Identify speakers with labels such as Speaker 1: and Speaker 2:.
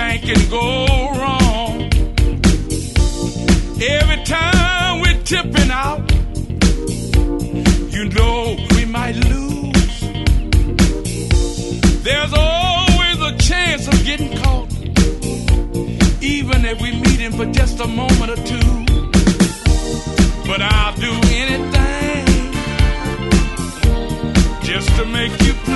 Speaker 1: anything can go wrong. Every time we're tipping out, you know we might lose. There's always a chance of getting caught, even if we meet him for just a moment or two. But I'll do anything just to make you